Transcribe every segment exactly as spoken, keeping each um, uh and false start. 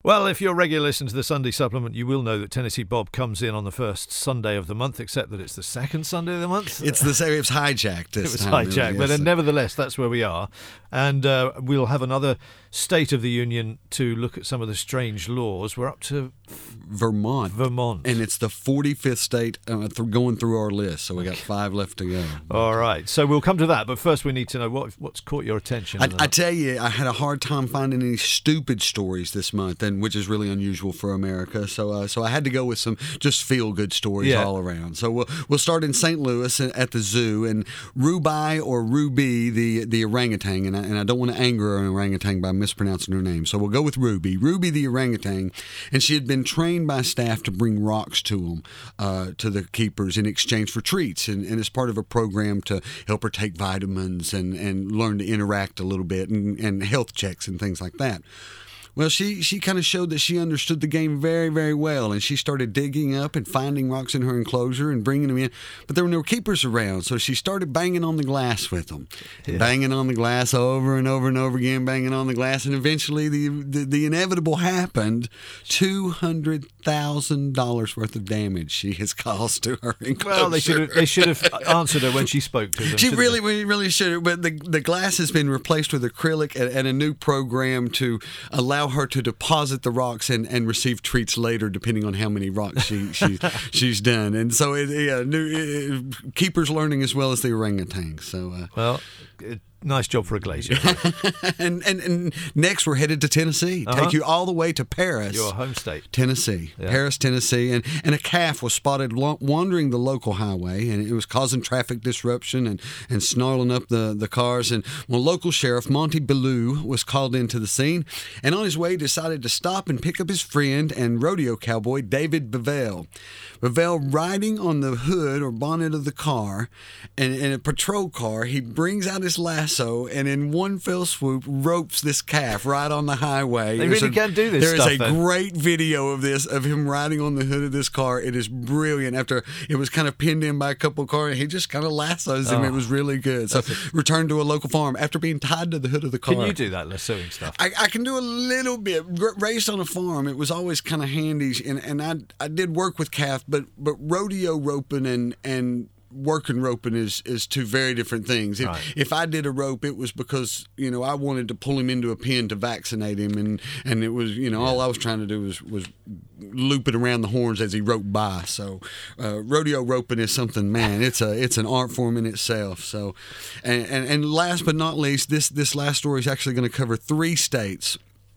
Well, if you're a regular listener to the Sunday Supplement, you will know that Tennessee Bob comes in on the first Sunday of the month, except that it's the second Sunday of the month. It's the same. It was hijacked this It was time. hijacked, really, but yes. nevertheless, that's where we are. And uh, we'll have another State of the Union to look at some of the strange laws. We're up to Vermont. Vermont. And it's the forty-fifth state uh, th- going through our list, so we got five left to go. All right, so we'll come to that, but first we need to know what what's caught your attention. I, I tell you, I had a hard time finding any stupid stories this month, and which is really unusual for America. So, uh, so I had to go with some just feel-good stories Yeah. all around. So we'll we'll start in Saint Louis at the zoo, and Ruby or Ruby, the the orangutan, and I, and I don't want to anger an orangutan by mispronouncing her name. So we'll go with Ruby, Ruby the orangutan, and she had been trained by staff to bring rocks to them, uh, to the keepers in exchange for treats, and, and as part of a program to help her take vitamins and, and learn to interact a little bit, and, and health checks and things like that. Well, she, she kind of showed that she understood the game very, very well, and she started digging up and finding rocks in her enclosure and bringing them in. But there were no keepers around, so she started banging on the glass with them. Yeah. Banging on the glass over and over and over again, banging on the glass, and eventually the the, the inevitable happened. two hundred thousand dollars worth of damage she has caused to her enclosure. Well, they should have, they should have answered her when she spoke to them. She shouldn't really, they? really, really should have. But the, the glass has been replaced with acrylic and, and a new program to allow her to deposit the rocks and, and receive treats later, depending on how many rocks she, she she's done. And so, it, yeah, new it, keepers learning as well as the orangutans. So, uh, Well, it, nice job for a glacier. and, and and next we're headed to Tennessee. Uh-huh. Take you all the way to Paris. Your home state. Tennessee, Yeah. Paris, Tennessee, and, and a calf was spotted lo- wandering the local highway, and it was causing traffic disruption and, and snarling up the, the cars. And well, local sheriff Monty Ballou was called into the scene, and on his way decided to stop and pick up his friend and rodeo cowboy David Bevell. Bevell riding on the hood or bonnet of the car, and in a patrol car, he brings out his lasso and in one fell swoop ropes this calf right on the highway. They There's really a- can do this There is stuff, a then. great video of this, of him riding on the hood of this car. It is brilliant. After it was kind of pinned in by a couple of cars, he just kind of lassos him. Oh, it was really good. So returned to a local farm after being tied to the hood of the car. Can you do that lassoing stuff? I, I can do a little bit. R- raised on a farm, it was always kind of handy, and, and I I did work with calf, but but rodeo roping and and working roping is is two very different things. If Right. if I did a rope, it was because you know I wanted to pull him into a pen to vaccinate him, and and it was you know all I was trying to do was was loop it around the horns as he roped by. So uh, rodeo roping is something, man. It's a it's an art form in itself. So and and, and last but not least, this this last story is actually going to cover three states.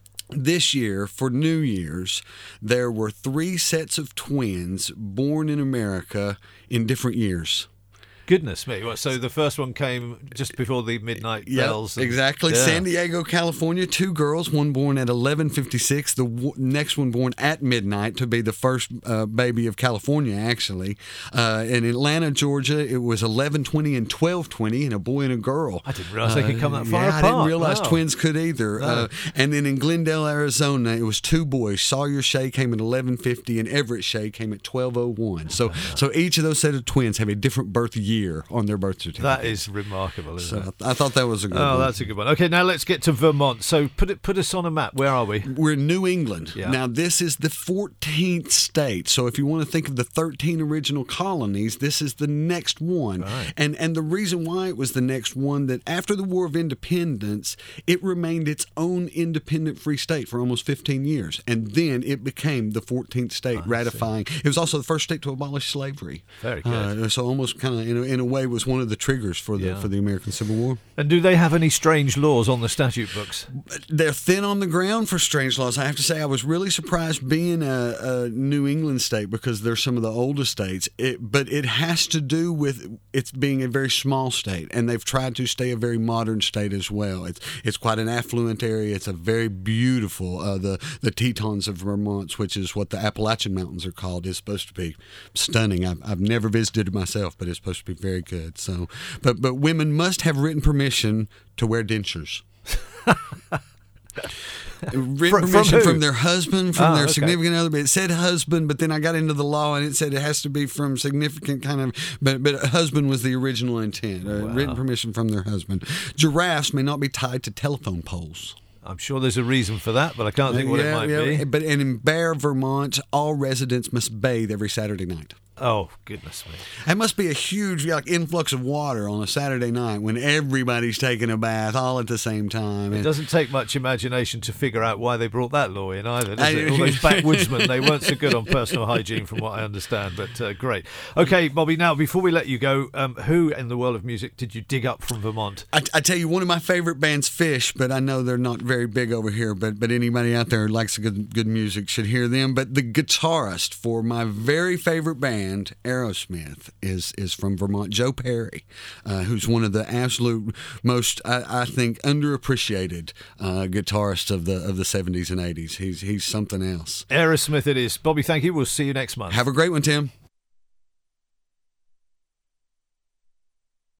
This year, for New Year's, there were three sets of twins born in America in different years. Goodness me. Well, so the first one came just before the midnight Yeah, bells. and- exactly. Yeah. San Diego, California, two girls, one born at eleven fifty-six, the w- next one born at midnight to be the first uh, baby of California, actually. Uh, in Atlanta, Georgia, it was eleven twenty and twelve twenty, and a boy and a girl. I didn't realize they could come that far yeah, apart. I didn't realize Wow. twins could either. No. Uh, and then in Glendale, Arizona, it was two boys. Sawyer Shea came at eleven fifty, and Everett Shea came at twelve oh one. So, so each of those set of twins have a different birth year on their birth certificate. That is remarkable, isn't So it? I thought that was a good Oh, one. that's a good one. Okay, now let's get to Vermont. So put it, put us on a map. Where are we? We're in New England. Yeah. Now, this is the fourteenth state. So if you want to think of the thirteen original colonies, this is the next one. Right. And and the reason why it was the next one, that after the War of Independence, it remained its own independent free state for almost fifteen years. And then it became the fourteenth state, ratifying. It was also the first state to abolish slavery. Very good. Uh, so almost kind of, in a, in a way, was one of the triggers for the Yeah. for the American Civil War. And do they have any strange laws on the statute books? They're thin on the ground for strange laws. I have to say, I was really surprised being a, a New England state, because they're some of the oldest states. It, but it has to do with it's being a very small state, and they've tried to stay a very modern state as well. It's it's quite an affluent area. It's a very beautiful. Uh, the the Tetons of Vermont, which is what the Appalachian Mountains are called, is supposed to be stunning. I've, I've never visited it myself, but it's supposed to be very good. So, but but women must have written permission to wear dentures. Written From- from permission who? from their husband, from Ah, their okay. significant other. But it said husband, but then I got into the law and it said it has to be from significant kind of. But but husband was the original intent. Uh, Wow. Written permission from their husband. Giraffes may not be tied to telephone poles. I'm sure there's a reason for that, but I can't think what yeah, it might yeah, be. But and in Bear, Vermont, all residents must bathe every Saturday night. Oh, goodness me. It must be a huge like influx of water on a Saturday night when everybody's taking a bath all at the same time. It doesn't take much imagination to figure out why they brought that law in either, does it? All those backwoodsmen, they weren't so good on personal hygiene from what I understand, but uh, great. Okay, Bobby, now before we let you go, um, who in the world of music did you dig up from Vermont? I, I tell you, one of my favorite bands, Fish, but I know they're not very big over here, but but anybody out there who likes good, good music should hear them. But the guitarist for my very favorite band, Aerosmith, is is from Vermont, Joe Perry, uh, who's one of the absolute most, I, I think, underappreciated uh, guitarists of the of the seventies and eighties. He's he's something else. Aerosmith it is. Bobby, thank you. We'll see you next month. Have a great one, Tim.